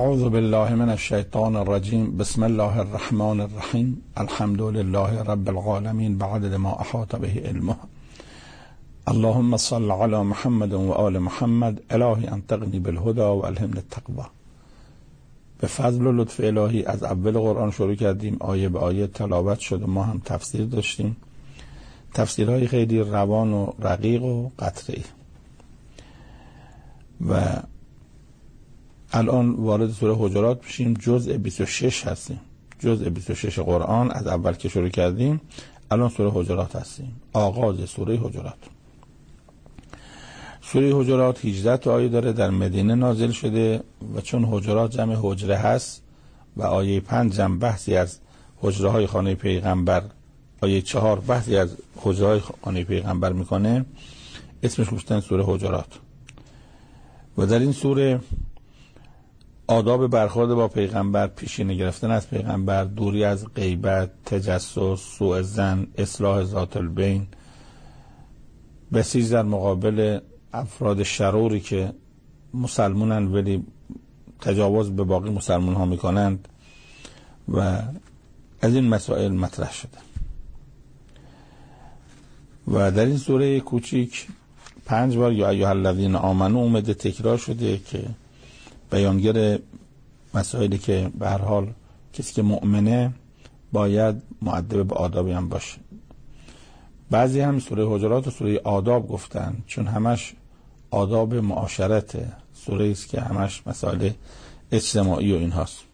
اعوذ بالله من الشیطان الرجیم. بسم الله الرحمن الرحیم. الحمد لله رب العالمین بعدد ما احاط به علمه. اللهم صل علی محمد و آل محمد. الهی انطقنی بالهدى و الهمنی التقوی. به فضل و لطف الهی از اول قرآن شروع کردیم، آیه به آیه تلاوت شد و ما هم تفسیر داشتیم، تفسیرهای خیلی روان و رقیق و قطعی. و الان وارد سوره حجرات میشیم، جزء 26 هستیم، جزء 26 قرآن. از اول که شروع کردیم الان سوره حجرات هستیم، آغاز سوره حجرات. سوره حجرات 18 تا آیه داره، در مدینه نازل شده و چون حجرات جمع حجره هست و آیه 5 جمع بحثی از حجره های خانه پیغمبر، آیه 4 بحثی از حجره های خانه پیغمبر میکنه، اسمش گذاشتن سوره حجرات. و در این سوره آداب برخورد با پیغمبر، پیشینه گرفتن از پیغمبر، دوری از غیبت، تجسس، سوء ظن، اصلاح ذات البین، بسیج در مقابل افراد شروری که مسلمانن ولی تجاوز به باقی مسلمان ها میکنند و از این مسائل مطرح شده. و در این سوره کوچیک 5 بار یا ایها الذین آمنو اومده، تکرار شده که بیانگر مسائلی که به هر حال کسی که مؤمنه باید مؤدب به آدابی هم باشه. بعضی هم سوره حجرات و سوره آداب گفتن چون همش آداب معاشرته، سوره است که همش مسائل اجتماعی و این هاست.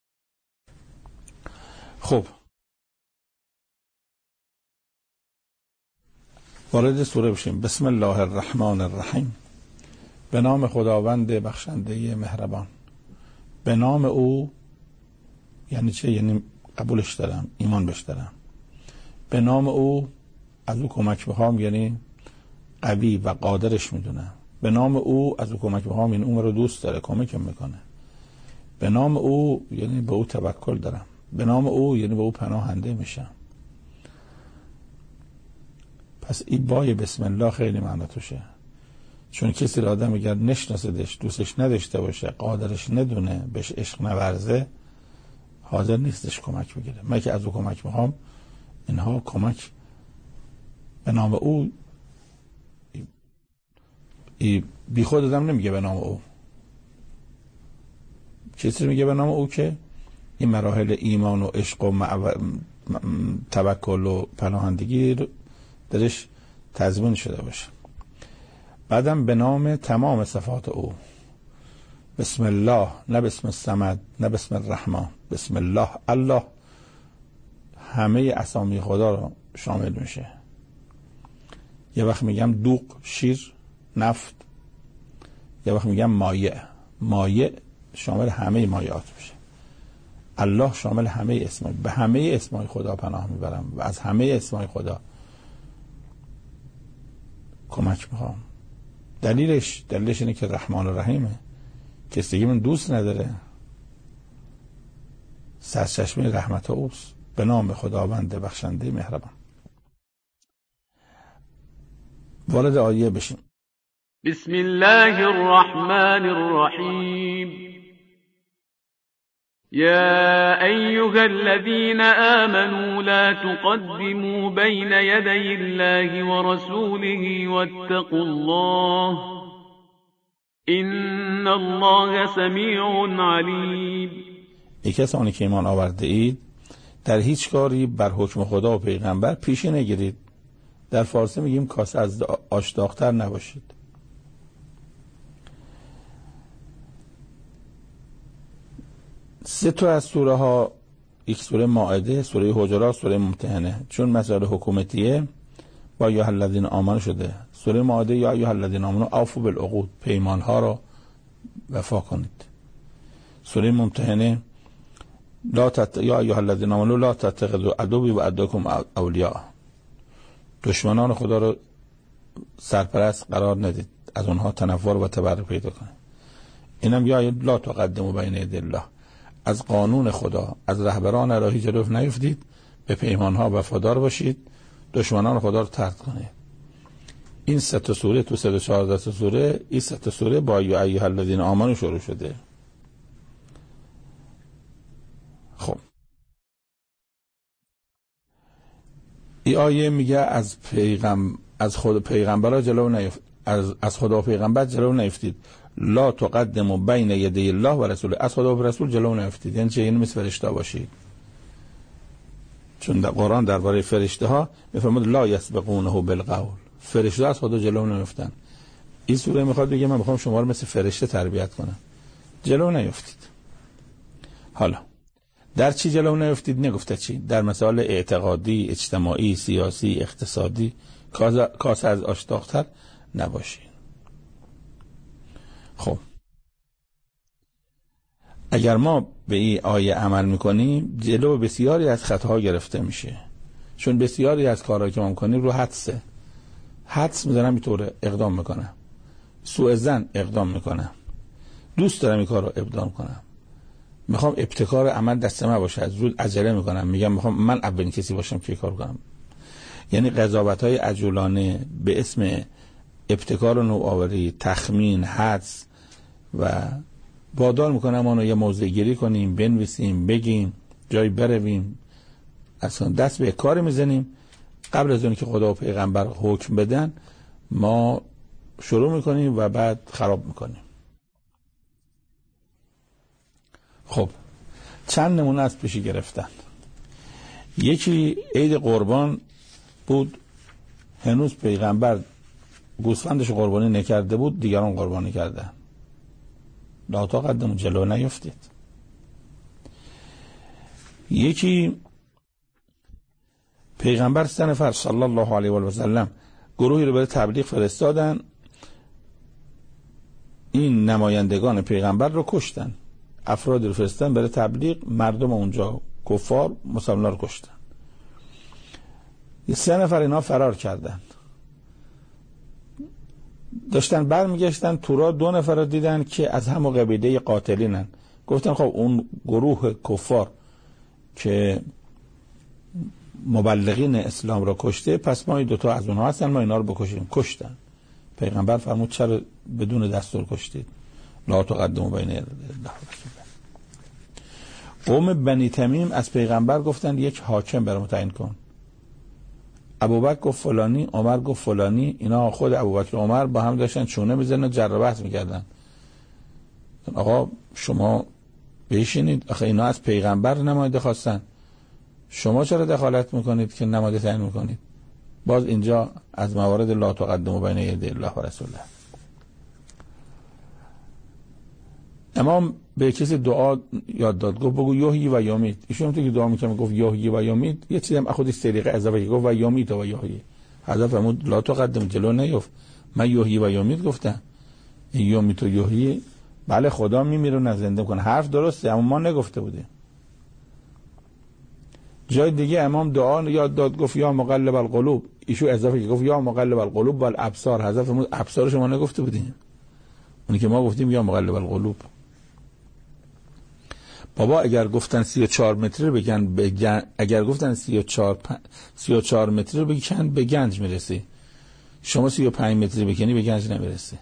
خب وارد سوره بشیم. بسم الله الرحمن الرحیم. به نام خداوند بخشنده مهربان. به نام او یعنی چه؟ یعنی قبولش دارم، ایمان بهش دارم. به نام او از او کمک بخوام یعنی قوی و قادرش میدونم. به نام او از او کمک بخوام یعنی اون رو دوست داره، کمکم میکنه. به نام او یعنی به او توکل دارم. به نام او یعنی به او پناهنده میشم. پس این بای بسم الله خیلی معنی توشه، چون کسی را آدم اگر نشناسدش، دوستش نداشته باشه، قادرش ندونه، بهش عشق نورزه، حاضر نیستش کمک بگیره. من که از او کمک میخوام، اینها کمک به نام او. بی خود آدم نمیگه به نام او، کسی میگه به نام او که این مراحل ایمان و عشق و توکل و پناهندگی درش تضمین شده باشه. بعدم به نام تمام صفات او. بسم الله، نه بسم الصمد، نه بسم الرحمن، بسم الله. الله همه اسامی خدا رو شامل میشه. یه وقت میگم دوغ، شیر، نفت، یه وقت میگم مایع. مایع شامل همه مایعات میشه. الله شامل همه اسمای، به همه اسمای خدا پناه میبرم و از همه اسمای خدا کمک میخوام. دلیلش اینه که رحمان و رحیمه. کسی من دوست نداره، سرچشمه رحمت اوست. به نام خداوند بخشنده مهربان. وارد آیه بشیم. بسم الله الرحمن الرحیم. يا أيها الذين آمنوا لا تقدموا بين يدي الله ورسوله واتقوا الله إن الله سميع عليم. ای کسانی که ایمان آورده اید در هیچ کاری بر حکم خدا و پیغمبر پیشی نگیرید. در فارسی میگیم کاسه از آش داغ‌تر نباشید. سه تا از سوره ها، یک سوره مائده، سوره حجرات، سوره ممتحنه، چون مسائل حکومتیه با یا الذین آمنو شده. سوره مائده یا ایها الذین آمنو اوفوا بالعقود، پیمان ها را وفا کنید. سوره ممتحنه یا ایها الذین آمنو لا تتخذوا عدوی و عدوکم اولیاء، دشمنان خدا رو سرپرست قرار ندید، از اونها تنفر و تبرک پیدا کنید. اینم یا لا تقدموا بین یدی الله، از قانون خدا، از رهبران الهی جلو نیفتید، به پیمانها وفادار باشید، دشمنان خدا رو طرد کنید. این سه تا سوره تو 114 سوره، این سه تا سوره با یا ایها الذین آمنو شروع شده. این آیه میگه از خود پیغمبرها جلو نیفتید، از خدا و پیغمبر جلو نیفتید. لا تقدموا بین یدی الله و رسوله، از خدا و رسول جلو نیفتید. یعنی چه؟ یعنی مثل فرشته باشید. چون در قرآن درباره فرشته ها میفرماد لا یسبقونه بالقول، فرشته از خدا جلو نیفتن. این سوره میخواد بگه من میخوام شما رو مثل فرشته تربیت کنم، جلو نیفتید. حالا در چی جلو نیفتید؟ نگفته چی؟ در مسائل اعتقادی، اجتماعی، سیاسی، اقتصادی کاسه از آش داغ‌تر نباشید. خب اگر ما به این آیه عمل میکنیم جلو بسیاری از خطاها گرفته میشه، چون بسیاری از کارهایی که ما میکنیم رو حدس میزنم، اینطوره اقدام میکنم، سوء ظن اقدام میکنم، دوست دارم این کار رو اقدام کنم، میخوام ابتکار عمل دست من باشه، زود عجله میکنم، میگم میخوام من اولین کسی باشم که کار کنم. یعنی قضاوت‌های عجولانه به اسم ابتکار و نوآوری، تخمین، حدس و وادار میکنم ما رو یه موضوع گیری کنیم، بنویسیم، بگیم، جایی برویم، اصلا دست به کار میزنیم. قبل از اون که خدا و پیغمبر حکم بدن ما شروع میکنیم و بعد خراب میکنیم. خب چند نمونه از پیشی گرفتن. یکی عید قربان بود، هنوز پیغمبر گوسفندش قربانی نکرده بود، دیگران قربانی کردن. لا تقدموا، جلو نیفتید. یکی پیغمبر 3 نفر صلی الله علیه و سلم گروهی رو برای تبلیغ فرستادن، این نمایندگان پیغمبر رو کشتن. افرادی رو فرستادن برای تبلیغ، مردم اونجا کفار مسلمان رو کشتن. 3 نفر اینا فرار کردن، داشتن برمیگشتن تو راه 2 نفر رو دیدن که از همون قبیله قاتلینن. گفتن خب اون گروه کفار که مبلغین اسلام را کشته، پس ما این 2 تا از اونها هستن، ما اینا رو بکشیم. کشتن. پیغمبر فرمود چرا بدون دستور کشتید؟ لا تقدموا بین یدی الله و رسوله. قوم بنی تمیم از پیغمبر گفتن یک حاکم برام تعیین کن. ابوبکر گفت فلانی، عمر گفت فلانی. اینا خود ابوبکر و عمر با هم داشتن چونه میزنن، جر بحث میکردن. آقا شما بشینید، آخه اینا از پیغمبر نماینده خواستن، شما چرا دخالت میکنید که نماینده تعیین میکنید؟ باز اینجا از موارد لا تقدموا بین یدی الله و رسوله. امام به کسی دعا یاد داد، گفت بگو یحیی و یمیت. ایشون تو که دعا میکنه گفت یحیی و یمیت، یه چیزی هم خودش طریقه اضافه گفت و یمیت و یحیی. حضرت فرمود لا تقدم، جلو نیفت. من یحیی و یمیت گفتم، یمیت و یحیی بله خدا میمیره و زنده کنه، حرف درسته اما ما نگفته بودیم. جای دیگه امام دعا یاد داد، گفت یا مقلب القلوب. ایشون اضافه گفت یا مقلب القلوب والابصار. حضرت فرمود ابصار شما نگفته بودیم، اونی که ما گفتیم یا مقلب القلوب. بابا اگر گفتن 34 متر بگن اگر گفتن 34 متر بگن به گنج میرسی، شما 35 متر بکنی به گنج نمیرسی.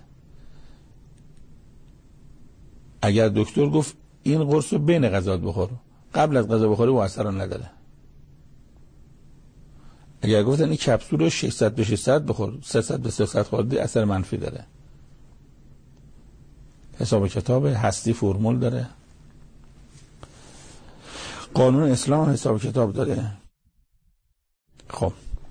اگر دکتر گفت این قرص رو بین غذات بخور، قبل از غذا بخوری و اثر نداره. اگر گفتن این کپسول رو 600 به 600 بخور، 300 به 300 خوردی، اثر منفی داره. حساب کتاب هستی فرمول داره، قانون اسلام حساب کتاب داره. خب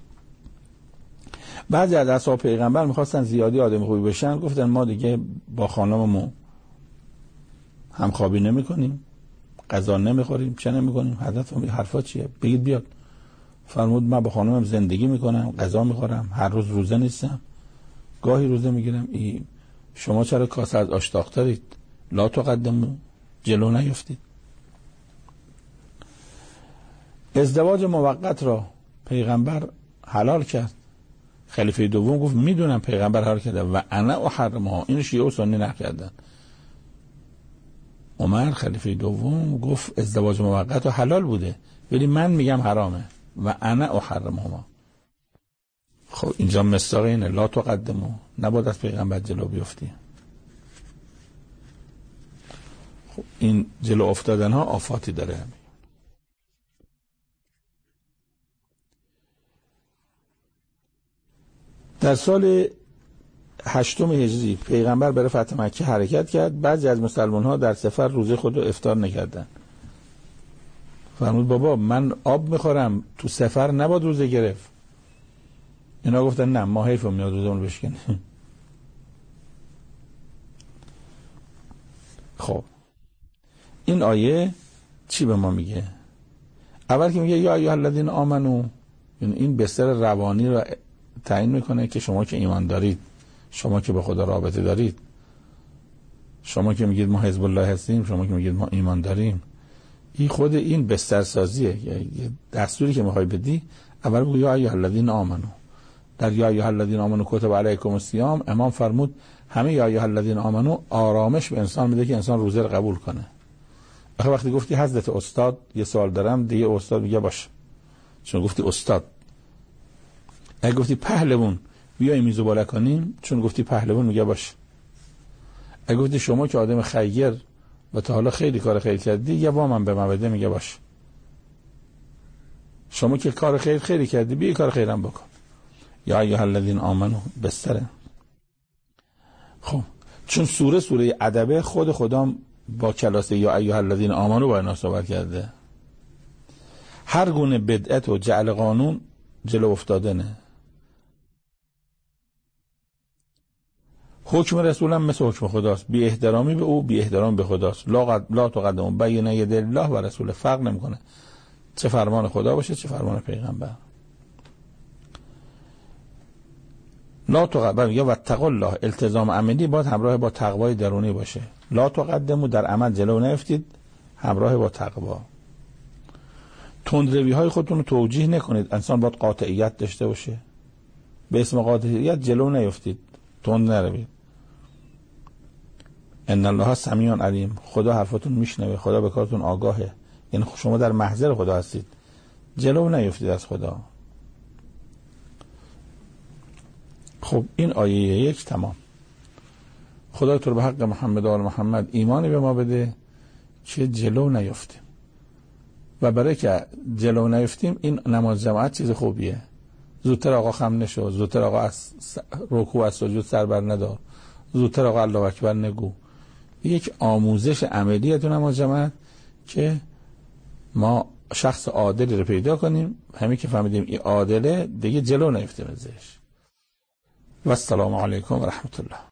بعضی از اصحاب پیغمبر میخواستن زیادی آدم خوبی بشن، گفتن ما دیگه با خانممون همخوابی نمی کنیم، غذا نمیخوریم، چه نمی کنیم. حضرت حرفا چیه؟ بگید بیاد. فرمود من با خانمم زندگی میکنم، غذا میخورم، هر روز روزه نیستم، گاهی روزه میگیرم. شما چرا کاسه از آش داغ‌ترید؟ لا تقدموا، جلو نیفتید. ازدواج موقت را پیغمبر حلال کرد. خلیفه دوم گفت میدونم پیغمبر حلال کرده و انا احرمها. این شیعه و سنی نقل کردن. عمر خلیفه دوم گفت ازدواج موقت حلال بوده ولی من میگم حرامه و انا احرمها. خب اینجا مصداق اینه لا تقدموا، نباید از پیغمبر جلو بیفتی. خب این جلو افتادن ها آفاتی داره. در سال 8 هجری پیغمبر برای فتح مکه حرکت کرد. بعضی از مسلمان ها در سفر روزه خود رو افطار نکردن. فرمود بابا من آب میخورم، تو سفر نباید روزه گرفت. اینا گفتن نه، ما حیف میاد روزمون رو بشکنیم. خب این آیه چی به ما میگه؟ اول که میگه یا ایها الذین آمنو، این بستر روانی رو تعیین میکنه که شما که ایمان دارید، شما که به خدا رابطه دارید، شما که میگید ما حزب الله هستیم، شما که میگید ما ایمان داریم، این خود این بستر سازیه. یه دستوری که میخوای بدی، اول بگو یا ایها الذین آمنو. در یا ایها الذین آمنو کتب علیکم الصیام امام فرمود همه یا ایها الذین آمنو آرامش به انسان میده که انسان روزه رو قبول کنه. آخه وقتی گفتی حضرت استاد یه سوال دارم، دیگه استاد میگه باشه، چون گفتی استاد. اگه گفتی پهلوان بیای میزو بالا کنیم، چون گفتی پهلوان میگه باشه. اگه گفتی شما که آدم خیر و تا حالا خیلی کار خیر کردی، یه وامم به من بده، میگه باشه. شما که کار خیر خیلی کردی، بیا کار خیرم بکن. یا ایها الذین آمنو بستره. خب چون سوره ادبه، خود خدا با کلاسه یا ایها الذین آمنو با اینا صحبت کرده. هر گونه بدعت و جعل قانون جلو افتادنه. حکم رسول هم مثل حکم خداست، بی احترامی به او بی احترامی به خداست. لا تقدموا بین یدی الله و رسول. فرق نمیکنه چه فرمان خدا باشه چه فرمان پیغمبر. لا تقدموا یا واتقوا الله، التزام عملی باید همراه با تقوای درونی باشه. لا تقدموا در عمل جلو نیفتید، همراه با تقوا. تندروی های خودتون رو توجیه نکنید. انسان باید قاطعیت داشته باشه. به اسم قاطعیت جلو نیفتید، تند نروید. ان الله سمیع علیم، خدا حرفتون میشنوه، خدا به کارتون آگاهه. یعنی شما در محضر خدا هستید، جلو نیفتید از خدا. خب این آیه 1 تمام. خدا تو رو به حق محمد و آل محمد ایمانی به ما بده که جلو نیفتیم. و برای که جلو نیفتیم، این نماز جماعت چیز خوبیه. زودتر آقا خم نشو، زودتر آقا از رکوع از سجود سر بر ندار، زودتر آقا الله اکبر نگو. یک آموزش عملیه تو نماز جماعت که ما شخص عادلی رو پیدا کنیم. همین که فهمیدیم این عادله، دیگه جلو نیفتیم ازش. و السلام علیکم و رحمت الله.